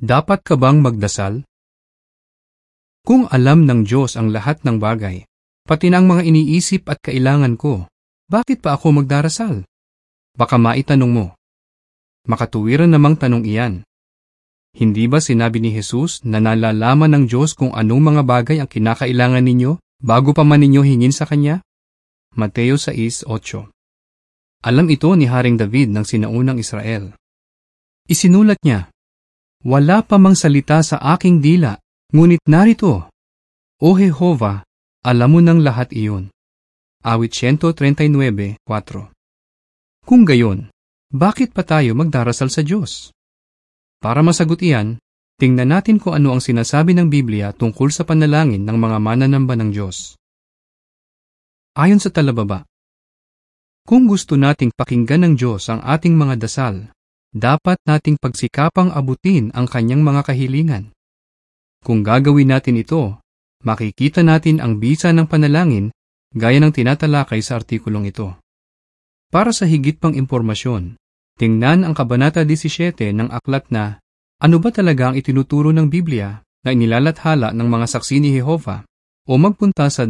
Dapat ka bang magdasal? Kung alam ng Diyos ang lahat ng bagay, pati na ang mga iniisip at kailangan ko, bakit pa ako magdarasal? Baka maitanong mo. Makatuwiran namang tanong iyan. Hindi ba sinabi ni Jesus na nalalaman ng Diyos kung anong mga bagay ang kinakailangan ninyo bago pa man ninyo hingin sa Kanya? Mateo 6:8. Alam ito ni Haring David ng sinaunang Israel. Isinulat niya, "Wala pa mang salita sa aking dila, ngunit narito, O Jehova, alam mo ng lahat iyon." Awit 139:4. Kung gayon, bakit pa tayo magdarasal sa Diyos? Para masagot iyan, tingnan natin kung ano ang sinasabi ng Biblia tungkol sa panalangin ng mga mananamba ng Diyos. Ayon sa talababa, kung gusto nating pakinggan ng Diyos ang ating mga dasal, dapat nating pagsikapang abutin ang Kanyang mga kahilingan. Kung gagawin natin ito, makikita natin ang bisa ng panalangin gaya ng tinatalakay sa artikulong ito. Para sa higit pang impormasyon, tingnan ang Kabanata 17 ng aklat na "Ano ba talaga ang itinuturo ng Biblia" na inilalathala ng mga saksi ni Jehova, o magpunta sa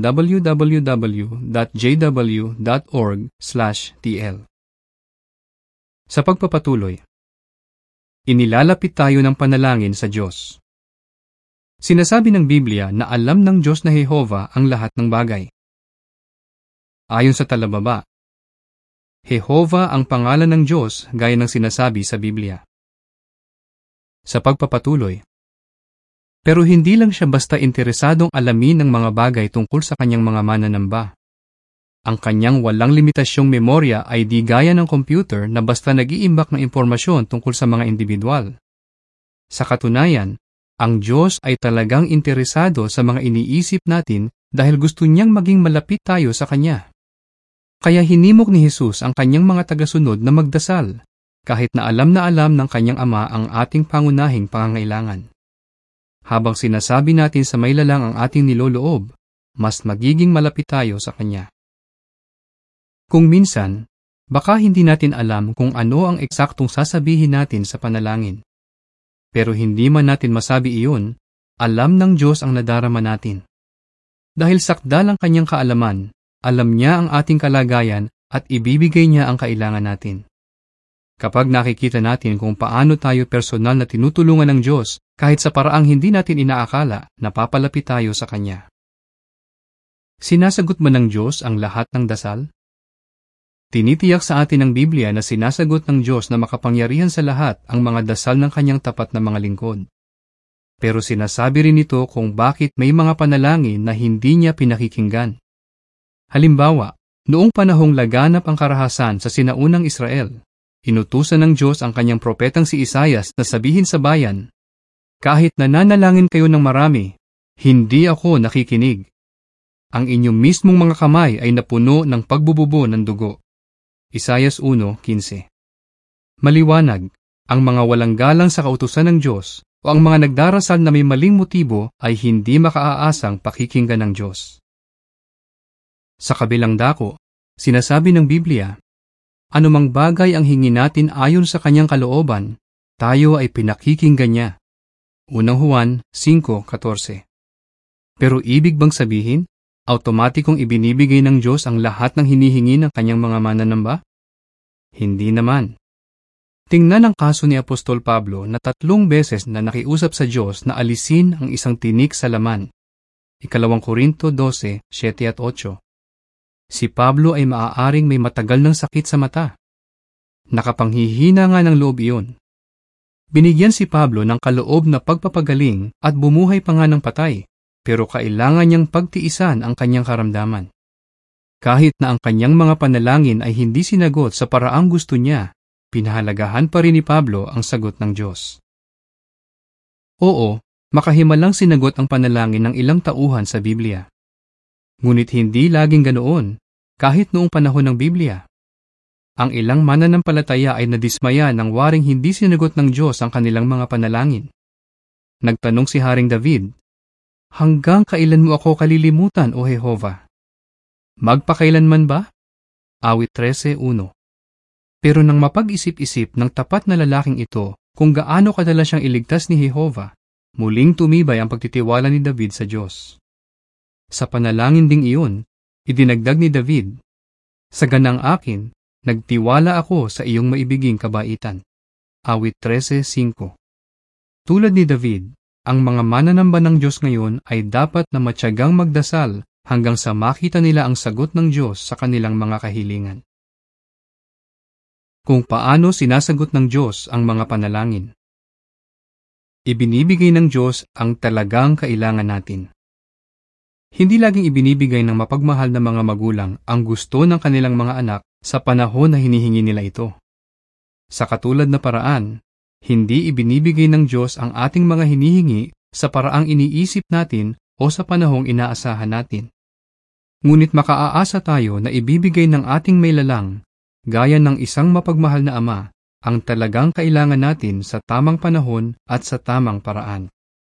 www.jw.org/tl. Sa pagpapatuloy, inilalapit tayo ng panalangin sa Diyos. Sinasabi ng Biblia na alam ng Diyos na Jehova ang lahat ng bagay. Ayon sa talababa, Jehova ang pangalan ng Diyos gaya ng sinasabi sa Biblia. Sa pagpapatuloy, pero hindi lang siya basta interesadong alamin ng mga bagay tungkol sa kanyang mga mananamba. Ang kanyang walang limitasyong memorya ay di gaya ng computer na basta nag-iimbak ng impormasyon tungkol sa mga individual. Sa katunayan, ang Diyos ay talagang interesado sa mga iniisip natin dahil gusto niyang maging malapit tayo sa Kanya. Kaya hinimok ni Jesus ang kanyang mga tagasunod na magdasal, kahit na alam ng kanyang Ama ang ating pangunahing pangangailangan. Habang sinasabi natin sa may lalang ang ating niloloob, mas magiging malapit tayo sa Kanya. Kung minsan, baka hindi natin alam kung ano ang eksaktong sasabihin natin sa panalangin. Pero hindi man natin masabi iyon, alam ng Diyos ang nadarama natin. Dahil sakdal ang kanyang kaalaman, alam niya ang ating kalagayan at ibibigay niya ang kailangan natin. Kapag nakikita natin kung paano tayo personal na tinutulungan ng Diyos kahit sa paraang hindi natin inaakala, napapalapit tayo sa Kanya. Sinasagot man ng Diyos ang lahat ng dasal? Tinitiyak sa atin ng Biblia na sinasagot ng Diyos na makapangyarihan sa lahat ang mga dasal ng Kanyang tapat na mga lingkod. Pero sinasabi rin ito kung bakit may mga panalangin na hindi Niya pinakikinggan. Halimbawa, noong panahong laganap ang karahasan sa sinaunang Israel, inutusan ng Diyos ang Kanyang propetang si Isaias na sabihin sa bayan, "Kahit nananalangin kayo ng marami, hindi ako nakikinig. Ang inyong mismong mga kamay ay napuno ng pagbububo ng dugo." Isaias 1:15. Maliwanag, ang mga walang galang sa kautusan ng Diyos o ang mga nagdarasal na may maling motibo ay hindi makaaasang pakikinggan ng Diyos. Sa kabilang dako, sinasabi ng Biblia, anumang bagay ang hingin natin ayon sa Kanyang kalooban, tayo ay pinakikinggan Niya. Unang Juan 5:14. Pero ibig bang sabihin, automatikong ibinibigay ng Diyos ang lahat ng hinihingi ng Kanyang mga mananamba? Hindi naman. Tingnan ang kaso ni Apostol Pablo na 3 beses na nakiusap sa Diyos na alisin ang isang tinik sa laman. 2 Korinto 12:7-8. Si Pablo ay maaaring may matagal ng sakit sa mata. Nakapanghihina nga ng loob iyon. Binigyan si Pablo ng kaloob na pagpapagaling at bumuhay pa nga ng patay, pero kailangan niyang pagtiisan ang kanyang karamdaman. Kahit na ang kanyang mga panalangin ay hindi sinagot sa paraang gusto niya, pinahalagahan pa rin ni Pablo ang sagot ng Diyos. Oo, makahimalang sinagot ang panalangin ng ilang tauhan sa Biblia. Ngunit hindi laging ganoon, kahit noong panahon ng Biblia. Ang ilang mananampalataya ay nadismaya nang waring hindi sinagot ng Diyos ang kanilang mga panalangin. Nagtanong si Haring David, "Hanggang kailan mo ako kalilimutan, O Jehova? Magpakailanman ba?" Awit 13:1. Pero nang mapag-isip-isip ng tapat na lalaking ito kung gaano kadalas siyang iligtas ni Jehovah, muling tumibay ang pagtitiwala ni David sa Diyos. Sa panalangin ding iyon, idinagdag ni David, "Sa ganang akin, nagtiwala ako sa iyong maibiging kabaitan." Awit 13:5. Tulad ni David, ang mga mananamba ng Diyos ngayon ay dapat na matyagang magdasal hanggang sa makita nila ang sagot ng Diyos sa kanilang mga kahilingan. Kung paano sinasagot ng Diyos ang mga panalangin. Ibinibigay ng Diyos ang talagang kailangan natin. Hindi laging ibinibigay ng mapagmahal na mga magulang ang gusto ng kanilang mga anak sa panahon na hinihingi nila ito. Sa katulad na paraan, hindi ibinibigay ng Diyos ang ating mga hinihingi sa paraang iniisip natin o sa panahong inaasahan natin. Ngunit makaaasa tayo na ibibigay ng ating may lalang, gaya ng isang mapagmahal na ama, ang talagang kailangan natin sa tamang panahon at sa tamang paraan.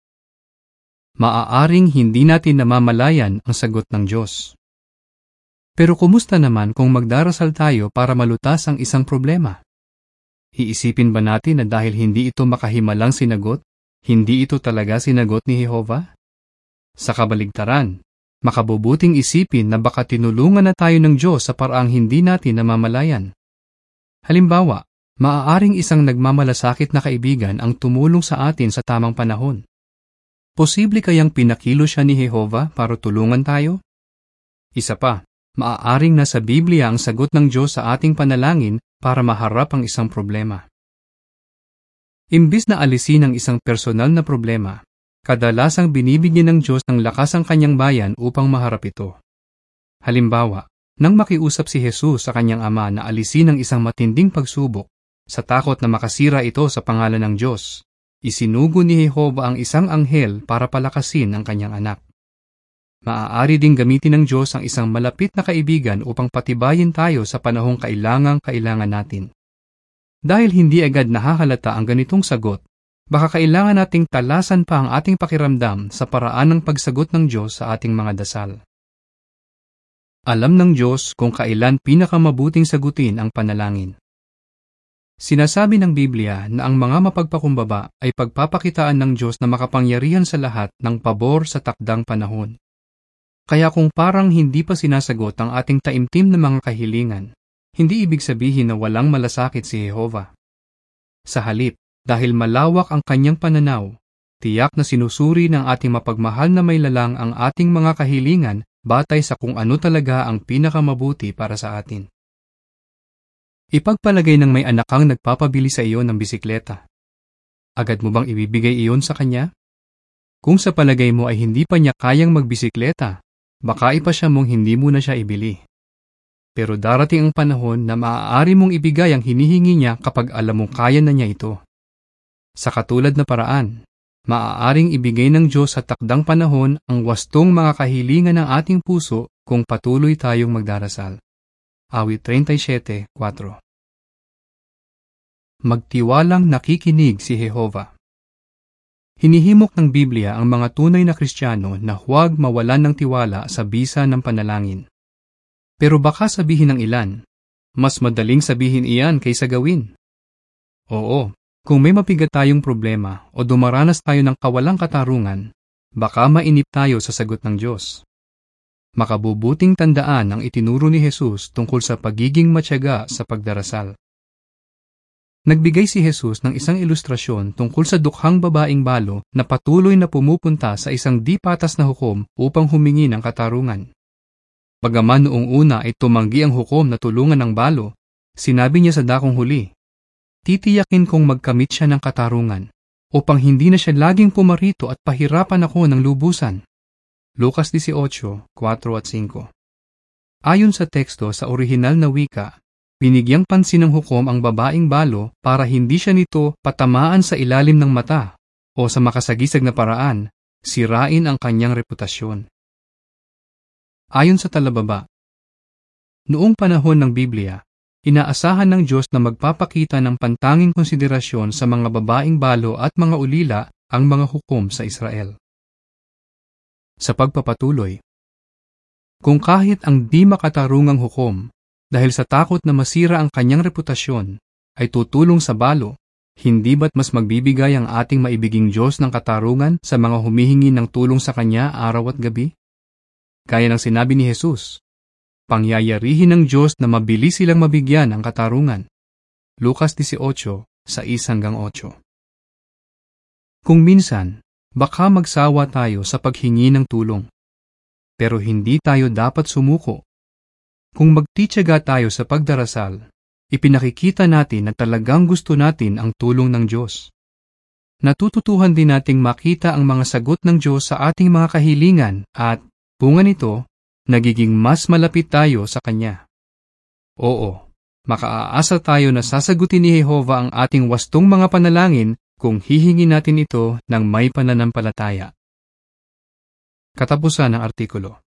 Maaaring hindi natin namamalayan ang sagot ng Diyos. Pero kumusta naman kung magdarasal tayo para malutas ang isang problema? Iisipin ba natin na dahil hindi ito makahimalang sinagot, hindi ito talaga sinagot ni Jehovah? Sa kabaligtaran, makabubuting isipin na baka tinulungan na tayo ng Diyos sa paraang hindi natin namamalayan. Halimbawa, maaaring isang nagmamalasakit na kaibigan ang tumulong sa atin sa tamang panahon. Posible kayang pinakilo siya ni Jehovah para tulungan tayo? Isa pa, maaaring nasa Biblia ang sagot ng Diyos sa ating panalangin para maharap ang isang problema. Imbis na alisin ang isang personal na problema, kadalasang binibigyan ng Diyos ng lakas ang kanyang bayan upang maharap ito. Halimbawa, nang makiusap si Jesus sa kanyang ama na alisin ang isang matinding pagsubok, sa takot na makasira ito sa pangalan ng Diyos, isinugo ni Jehovah ang isang anghel para palakasin ang kanyang anak. Maaari ding gamitin ng Diyos ang isang malapit na kaibigan upang patibayin tayo sa panahong kailangan natin. Dahil hindi agad nahahalata ang ganitong sagot, baka kailangan nating talasan pa ang ating pakiramdam sa paraan ng pagsagot ng Diyos sa ating mga dasal. Alam ng Diyos kung kailan pinakamabuting sagutin ang panalangin. Sinasabi ng Biblia na ang mga mapagpakumbaba ay pagpapakitaan ng Diyos na makapangyarihan sa lahat ng pabor sa takdang panahon. Kaya kung parang hindi pa sinasagot ang ating taimtim na mga kahilingan, hindi ibig sabihin na walang malasakit si Jehovah. Sa halip, dahil malawak ang kanyang pananaw, tiyak na sinusuri ng ating mapagmahal na may lalang ang ating mga kahilingan batay sa kung ano talaga ang pinakamabuti para sa atin. Ipagpalagay ng may anak kang nagpapabili sa iyo ng bisikleta. Agad mo bang ibibigay iyon sa kanya? Kung sa palagay mo ay hindi pa niya kayang magbisikleta, baka ipasya mong hindi mo na siya ibili. Pero darating ang panahon na maaari mong ibigay ang hinihingi niya kapag alam mong kaya na niya ito. Sa katulad na paraan, maaaring ibigay ng Diyos sa takdang panahon ang wastong mga kahilingan ng ating puso kung patuloy tayong magdarasal. Awit 37:4. Magtiwalang nakikinig si Jehovah. Hinihimok ng Biblia ang mga tunay na Kristiyano na huwag mawalan ng tiwala sa bisa ng panalangin. Pero baka sabihin ng ilan, mas madaling sabihin iyan kaysa gawin. Oo, kung may mabigat tayong problema o dumaranas tayo ng kawalang katarungan, baka mainip tayo sa sagot ng Diyos. Makabubuting tandaan ang itinuro ni Jesus tungkol sa pagiging matyaga sa pagdarasal. Nagbigay si Jesus ng isang ilustrasyon tungkol sa dukhang babaeng balo na patuloy na pumupunta sa isang di patas na hukom upang humingi ng katarungan. Bagaman noong una ay tumanggi ang hukom na tulungan ng balo, sinabi niya sa dakong huli, "Titiyakin kong magkamit siya ng katarungan, upang hindi na siya laging pumarito at pahirapan ako ng lubusan." Lucas 18:4-5. Ayon sa teksto sa orihinal na wika, binigyang pansin ng hukom ang babaeng balo para hindi siya nito patamaan sa ilalim ng mata o sa makasagisag na paraan, sirain ang kanyang reputasyon. Ayon sa talababa, noong panahon ng Biblia, inaasahan ng Diyos na magpapakita ng pantanging konsiderasyon sa mga babaeng balo at mga ulila ang mga hukom sa Israel. Sa pagpapatuloy, kung kahit ang di makatarungang hukom, dahil sa takot na masira ang kanyang reputasyon, ay tutulong sa balo, Hindi ba't mas magbibigay ang ating maibiging Diyos ng katarungan sa mga humihingi ng tulong sa Kanya araw at gabi? Gaya ng sinabi ni Jesus, pangyayarihin ng Diyos na mabilis silang mabigyan ng katarungan. Lucas 18, 6-8. Kung minsan, baka magsawa tayo sa paghingi ng tulong. Pero hindi tayo dapat sumuko. Kung magtitiyaga tayo sa pagdarasal, ipinakikita natin na talagang gusto natin ang tulong ng Diyos. Natututuhan din nating makita ang mga sagot ng Diyos sa ating mga kahilingan at, bunga nito, nagiging mas malapit tayo sa Kanya. Oo, makaaasa tayo na sasagutin ni Jehova ang ating wastong mga panalangin kung hihingi natin ito ng may pananampalataya. Katapusan ng artikulo.